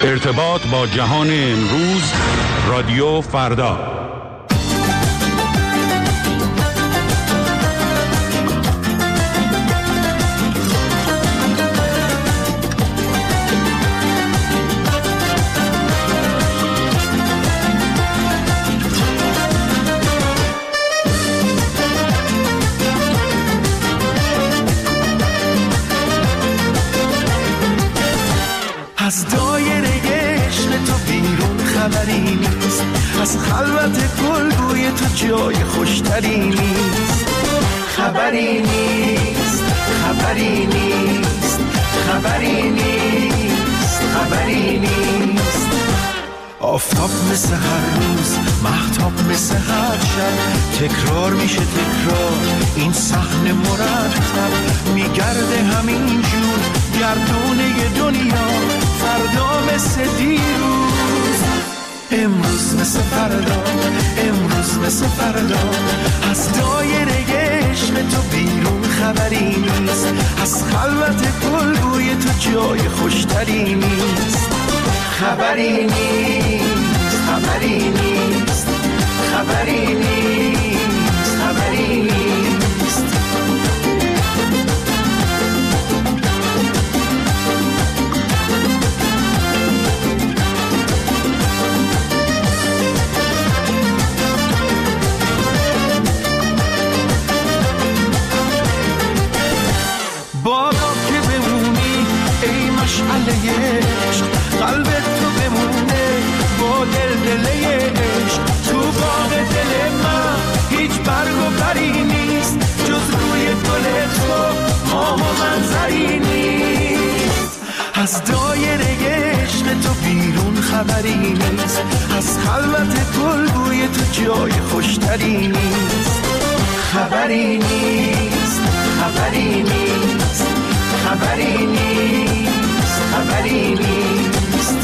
ارتباط با جهان امروز، رادیو فردا. از دایره عشق تو بیرون خبری نیست، از خلوت گلگوی تو جای خوشتری نیست. خبری نیست، خبری نیست، خبری نیست، خبری نیست. آفتاب مثل هر روز، مهتاب مثل هر شب، تکرار میشه تکرار این صحنه مرتب. میگرده همین جور گردونه دنیا، فردا مثل دیروز، امروز مثل فردا، امروز مثل فردا. از دایره عشق تو بیرون خبری نیست، از خلوت گلگوی تو جای خوشتری نیست. خبری نیست، خبری نیست، خبری نیست، خبری نیست. بادا که بمونی ای مشعله عشق، قلبت تو بمونه با دلدله عشق. تو باغ دل من هیچ برگ و بری نیست، جز روی گل تو ماه و منظری نیست. از دایره عشق تو بیرون خبری نیست، از خلوت گلگوی تو جای خوشتری نیست. خبری نیست، خبری نیست، خبری نیست، خبری نیست.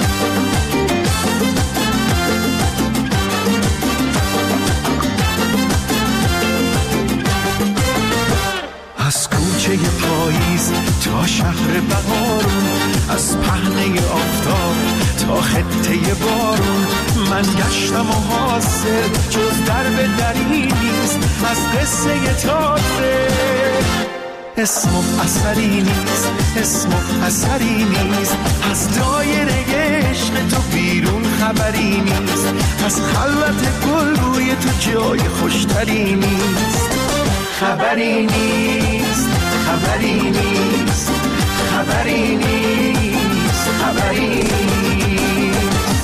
از کوچه پاییز تا شهر بهارون، از پهنه آفتاب تا خطه بارون، من گشتم و حاصل جز درب دری نیست. از قصه تازه اسم و اثری نیست، اسم و اثری نیست. از دایره عشق تو بیرون خبری نیست، از خلوت گلگوی تو جای خوشتری نیست. خبری نیست، خبری نیست، خبری نیست، خبری نیست.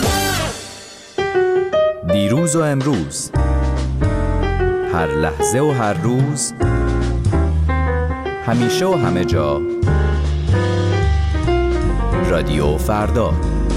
دیروز و امروز، هر لحظه و هر روز، همیشه و همه جا، رادیو فردا.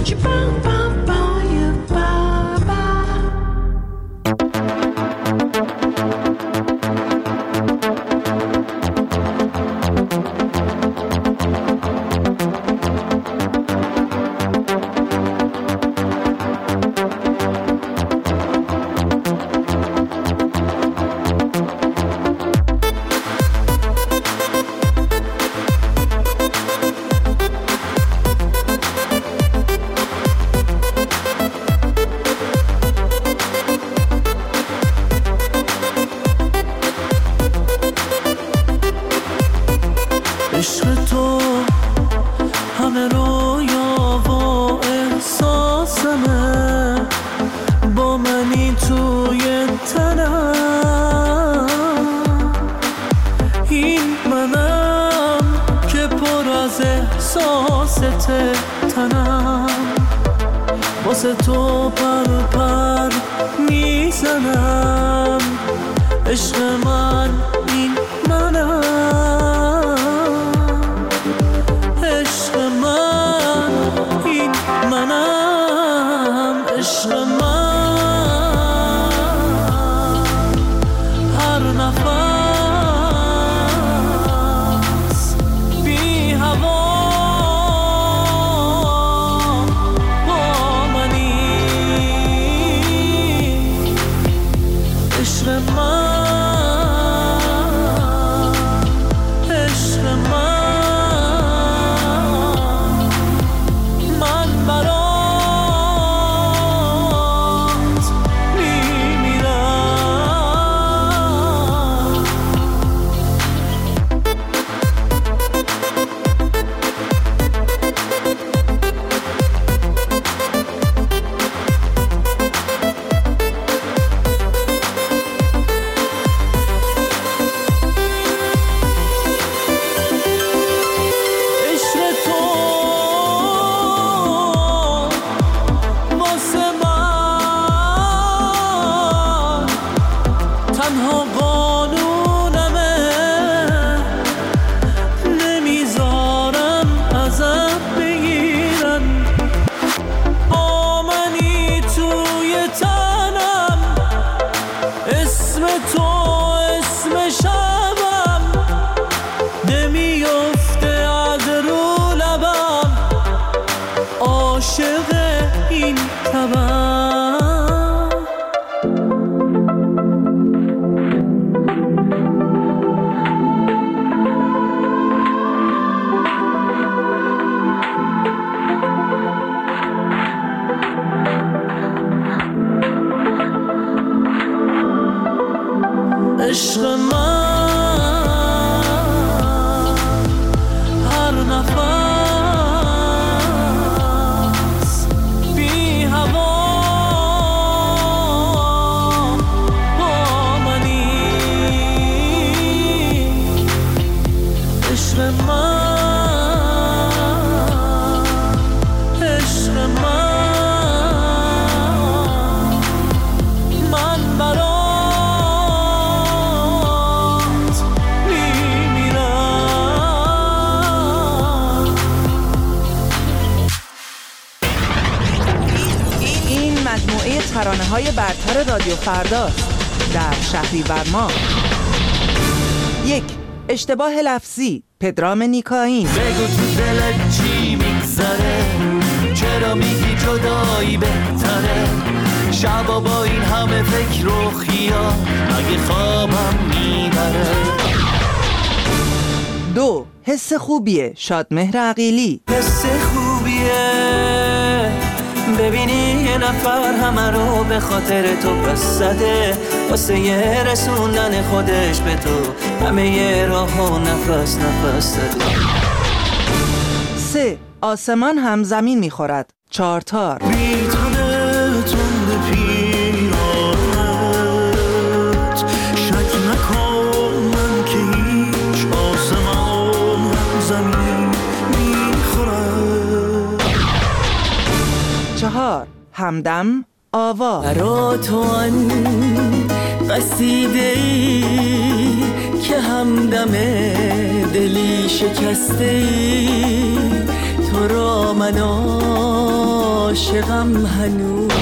واسه تو پر پر میزنم، عشق من این منم، عشق من این منم، عشق من هر نفس بی هوا من عاشق این طبع. عشق من هر نفس بی هوا با منی. عشق من، عشق من برای ترانه‌های برتر رادیو فرداست در شهریور ماه. 1. اشتباه لفظی، پدرام نیکاین. بگو تو دلت چی میگذره، چرا میگی جدایی بهتره، شبا با این همه فکر و خیال مگه خوابم میبره. 2. حس خوبیه، شادمهر عقیلی. حس خوبیه ببینی یه نفر همه رو به خاطر تو پس زده، واسه یه رسوندن خودش به تو همه یه راه و نفس نفس زده. 3. آسمان هم زمین میخورد، چارتار. بیتونه تند پیرانت، شک نکن من که هیچ آسمان هم زمین میخورد. 4. همدم، آوا. برا تو آن قصیده‌ای که همدم دلی شکسته‌ای، تو را من عاشقم هنوز.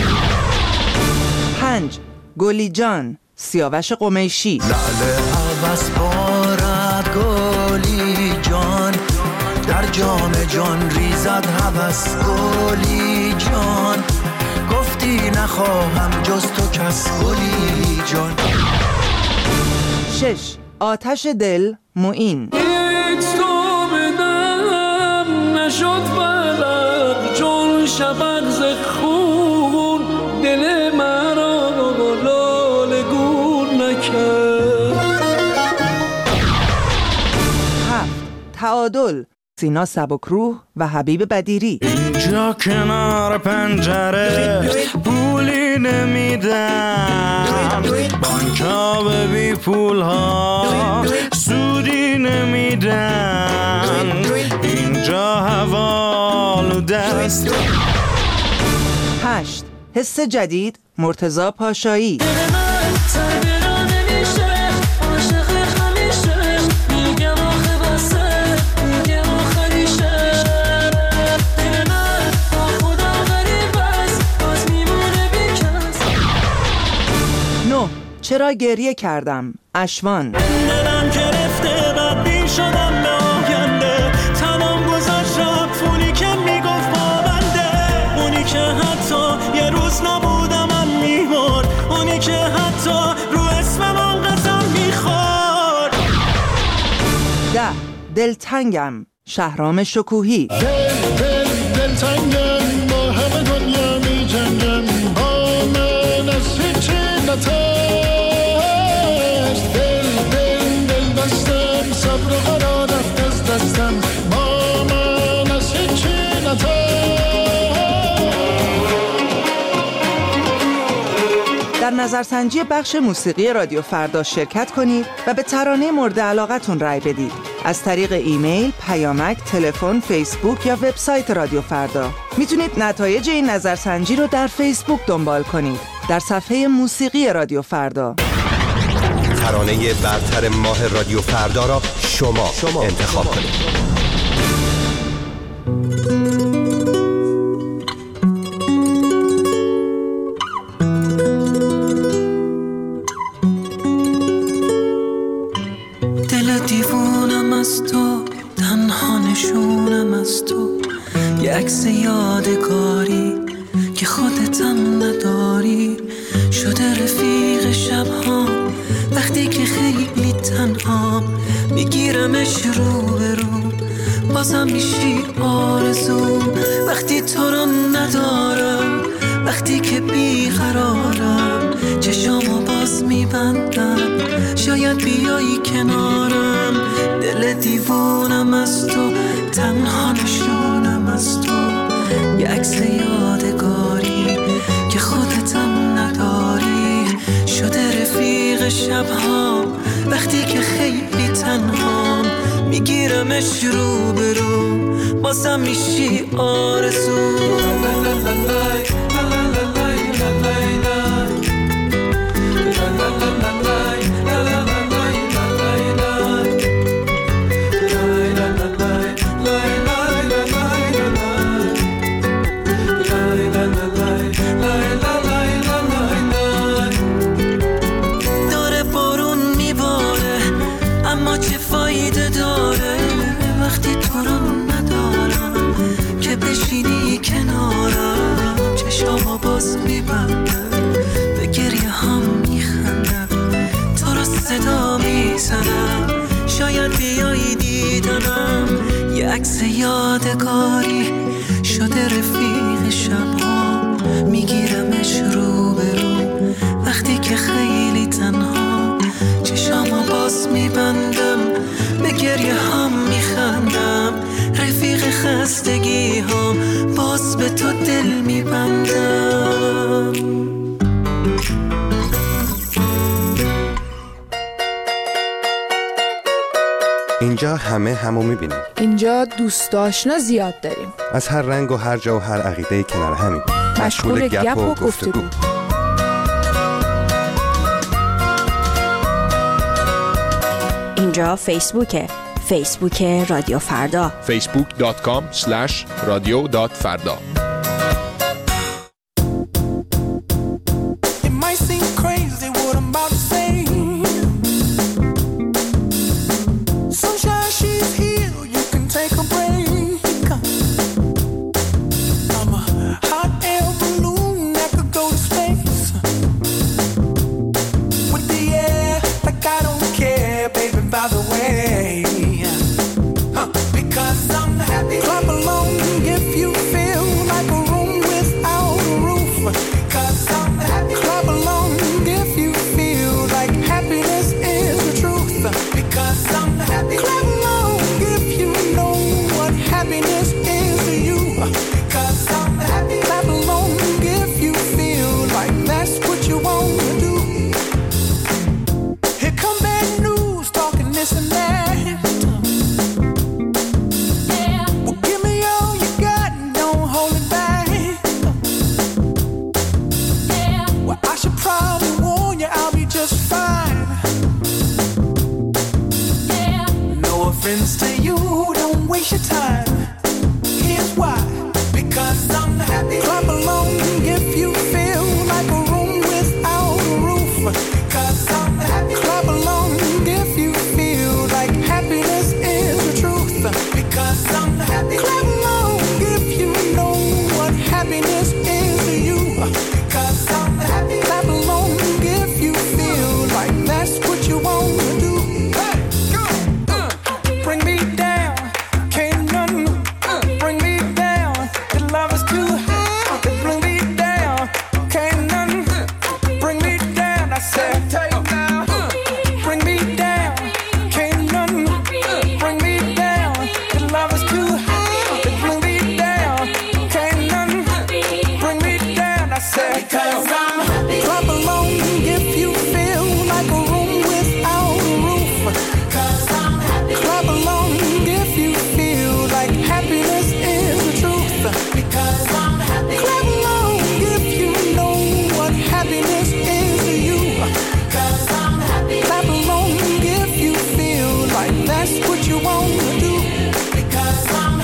5. گلی جان، سیاوش قمیشی. لعل عوض بارد گلی جان، در جام جان ریزد هوس گلی جان، گفتی نخواهم جز تو کس گلی جان. 6. آتش دل، معین. هیچ تو بدم نشد برق چون شبق ز خون، دل مرا لاله گون نکرد. 7. تعادل، سینا سبکروح و حبیب بدیری. اینجا کنار پنجره پولی نمیدم، بانکا به بی پول ها سودی نمیدن، اینجا هوا آلوده است. 8. حس جدید، مرتضی پاشایی. چرا گریه کردم، اشوان. دلم گرفته بدبین شدم به آینده، تمام گذاشت رفت که میگفت با بنده، اونی که حتی یه روز نبودم میمرد، اونی که حتی رو اسمم قسم میخورد. 10. دلتنگم، شهرام شکوهی. دلتنگم با همه دنیا می جنگم، با من از هیچی نترس، دل دستم صبر و قرار رفت از دستم، با من از هیچی نترس. در نظرسنجی بخش موسیقی رادیو فردا شرکت کنید و به ترانه مورد علاقتون رای بدید از طریق ایمیل، پیامک، تلفن، فیسبوک یا وبسایت رادیو فردا. میتونید نتایج این نظرسنجی رو در فیسبوک دنبال کنید در صفحه موسیقی رادیو فردا. ترانه برتر ماه رادیو فردا را شما انتخاب کنید. دل دیوونم از تو، تنها نشونم از تو، یک عکس یادگاری که خودتم نداری، شده رفیق شبها وقتی که خیلی تنها، میگیرمش رو به رو بازم میشی آرزو. وقتی تو رو ندارم، وقتی که بیقرارم، چشامو باز میبندم شاید بیایی کنارم. دل دیوونم از تو، تنها نشونم از تو، یه عکس یادگاری که خودتم نداری، شده رفیق شبها وقتی که خیلی تنها، میگیرمش رو به رو بازم میشی آرزو. داره بارون میباره اما چه فایده داره وقتی تو رو ندارم، که بشینی کنارم چشامو باز میبندم به گریه هم میخندم، تو رو صدا میزنم شاید بیایی دیدنم. یه عکس یادگاری شده رفیق شبها، میگیرمش رو به رو وقتی که خیلی تنها، چشامو باز میبندم به گریه هم میخندم، رفیق خستگی ها باز به تو دل میبندم. اینجا همه همو میبینیم. اینجا دوست آشنا زیاد داریم، از هر رنگ و هر جا و هر عقیده کنار همین، مشغول گپ و گفتگو. اینجا فیسبوک رادیو فردا، facebook.com/radio.farda.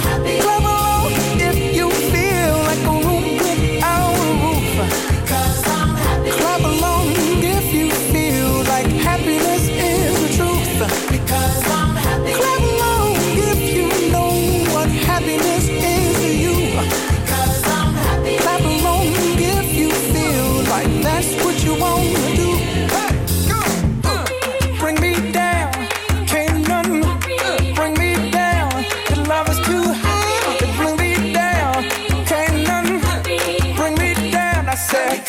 Cause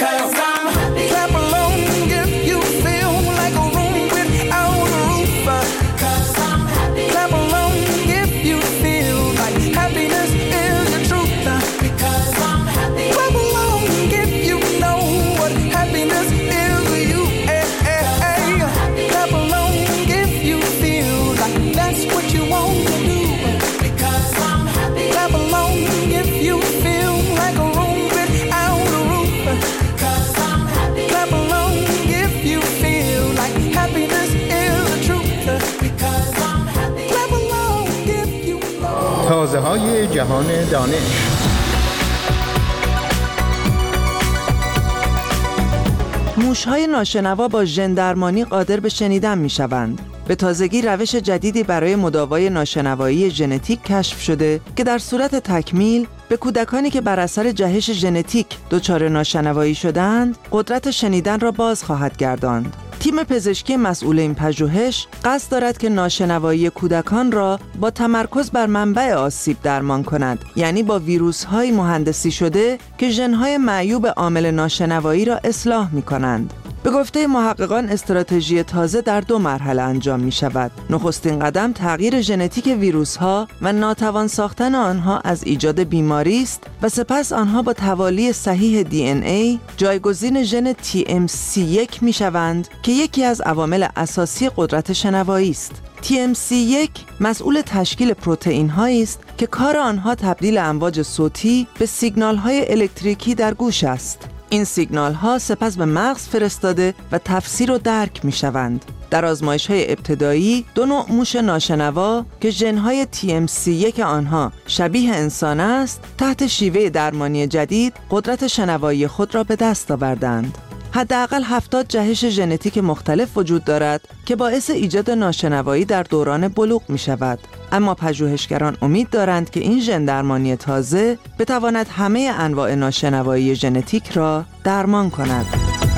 because I'm happy. Clap along if you feel like a room without a roof. Because I'm happy. Clap along if you feel like happiness is the truth. Because I'm happy. Clap along if you know what happiness is to you. Clap along if you feel like that's what you want to do. Because I'm happy. Clap along if you feel like a room without a roof. Because I'm happy. Clap along if you feel like happiness is the truth. Because I'm happy. Clap along if you know. تازه‌های جهان دانش. موش‌های ناشنوا با ژن درمانی قادر به شنیدن می‌شوند. به تازگی روش جدیدی برای مداوای ناشنوایی ژنتیک کشف شده که در صورت تکمیل به کودکانی که بر اثر جهش ژنتیک دچار ناشنوایی شدند، قدرت شنیدن را باز خواهد گرداند. تیم پزشکی مسئول این پژوهش قصد دارد که ناشنوایی کودکان را با تمرکز بر منبع آسیب درمان کند، یعنی با ویروس‌های مهندسی شده که ژن‌های معیوب عامل ناشنوایی را اصلاح می‌کنند. به گفته محققان استراتژی تازه در 2 مرحله انجام می شود. نخستین قدم تغییر ژنتیک ویروس‌ها و ناتوان ساختن آنها از ایجاد بیماری است و سپس آنها با توالی صحیح DNA جایگزین ژن TMC1 می شوند که یکی از عوامل اساسی قدرت شنوایی است. TMC1 مسئول تشکیل پروتئین هایی است که کار آنها تبدیل امواج صوتی به سیگنال های الکتریکی در گوش است. این سیگنال ها سپس به مغز فرستاده و تفسیر و درک می شوند. در آزمایش های ابتدایی 2 نوع موش ناشنوا که ژن های TMC1 آنها شبیه انسان است، تحت شیوه درمانی جدید قدرت شنوایی خود را به دست آوردند. حداقل 70 جهش ژنتیک مختلف وجود دارد که باعث ایجاد ناشنوایی در دوران بلوغ می شود. اما پژوهشگران امید دارند که این ژن درمانی تازه بتواند همه انواع ناشنوایی ژنتیک را درمان کند.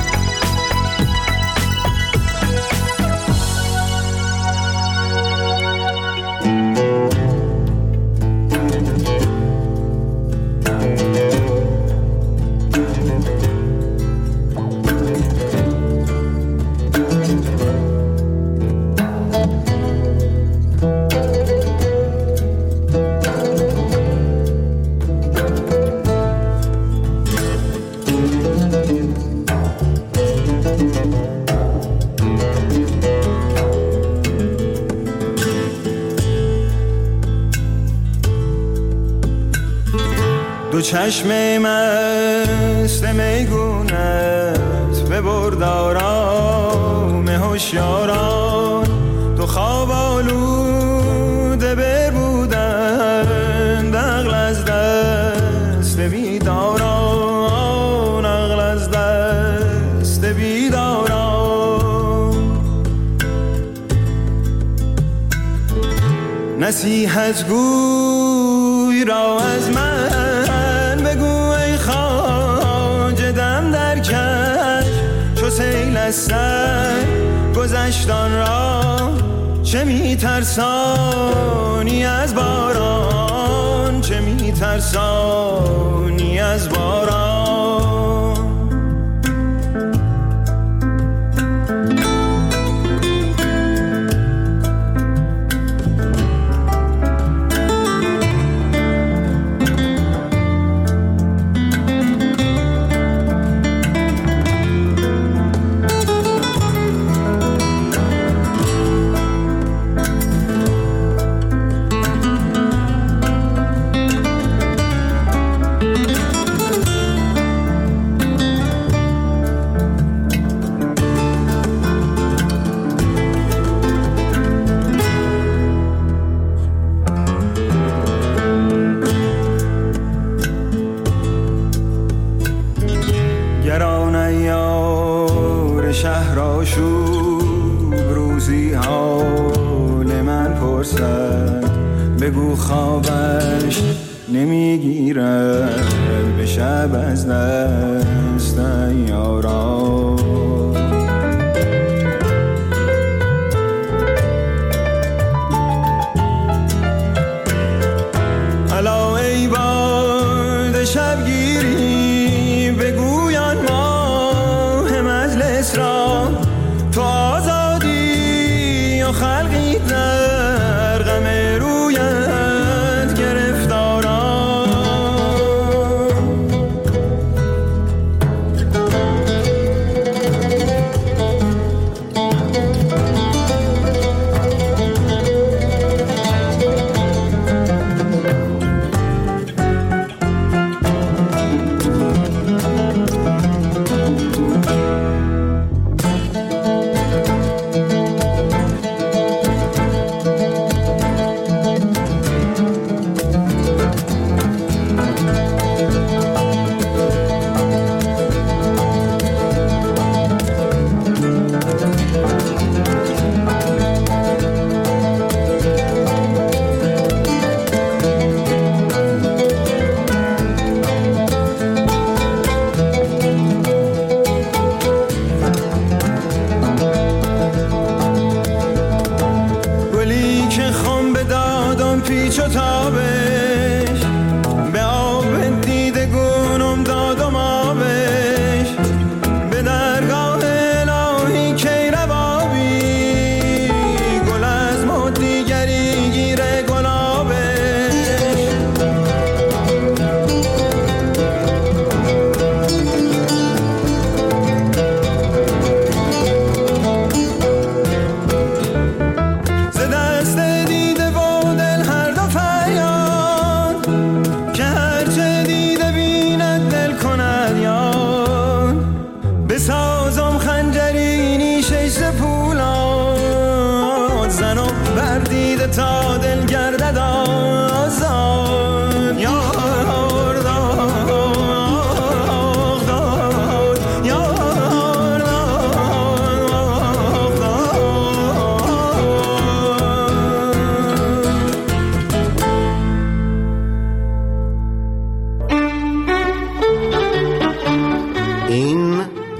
دو چشم مست میگونت ببرد آرام هوشیاران، دو خواب آلوده بربودند عقل از دست بیداران، عقل از دست بیداران. نصیحت گوی را از من سیل از سر گذشتان را، چه میترسانی از باران، چه میترسانی از باران. بگو خوابش نمیگیرد به شب از دست یاران. الا ای باد شبگیری بگویان ما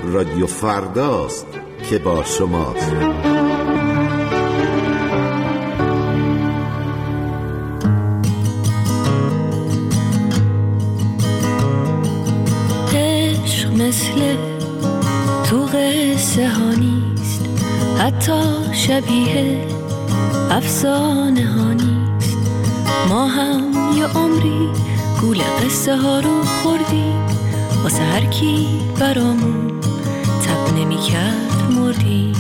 رادیو فرداست که با شماست. عشق مثل تو قصه ها نیست، حتی شبیه افسانه ها نیست. ما هم یه عمری گول قصه ها رو خوردیم، واسه هر کی برامون تب نمی کرد مردیم.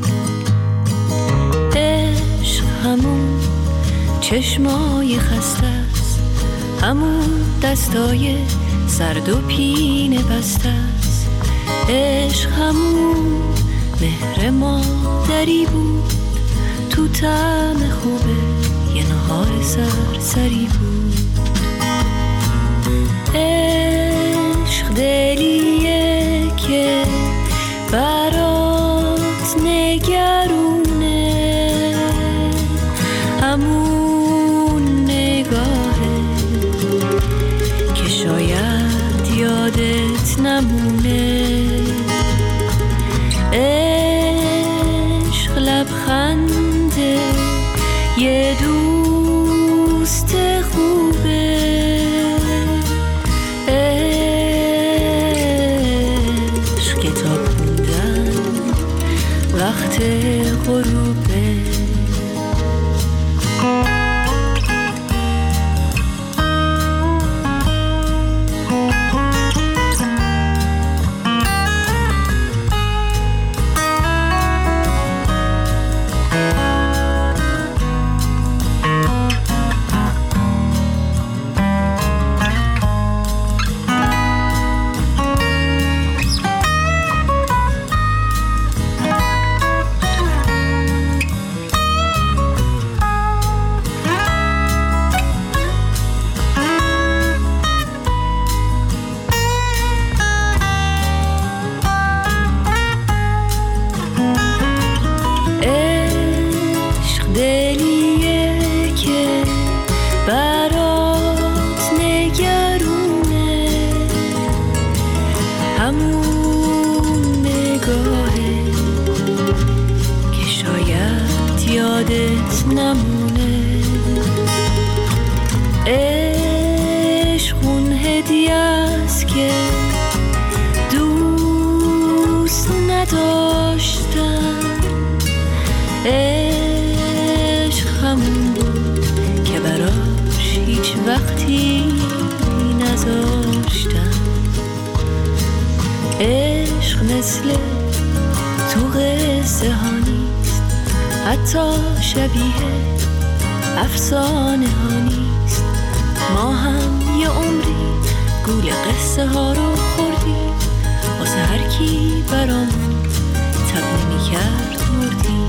عشق همون چشمای خسته است، همون دستای سرد و پینه بسته است. عشق همون مهر مادری بود، تو طعم خوبه یه نهار سرسری بود. عشق دلیه که برات نگرونه، همون نگاهه که شاید یادت نمونه. عشق لبخنده یه دوست خوبه، عشق کتاب خوندن وقت غروبه. عشق همون بود که براش هیچ وقتی نذاشتم. عشق مثل تو قصه ها نیست، حتی شبیه افسانه ها نیست. ما هم یه عمری گول قصه ها رو خوردیم، واسه هر کی برامون تب نمی کرد مردیم.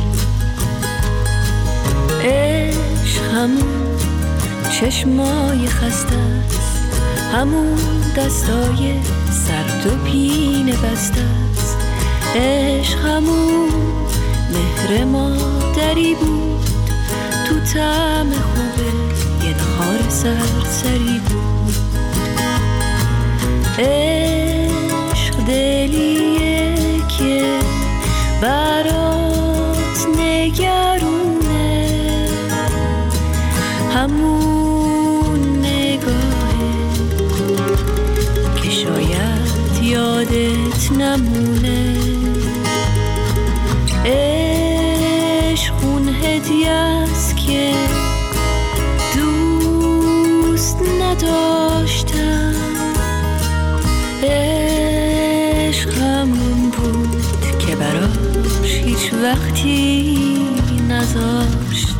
عشق همون چشمای خسته است، همون دستای سرد و پینه بسته است. عشق همون مهر مادری بود، تو طعم خوبه یه نهار سرسری بود. عشق دلیه که برات نگرونه، همون نگاهه که شاید یادت نمونه. عشق اون هدیه است که دوست نداشتم. عشق همون بود که براش هیچ وقتی نذاشتم.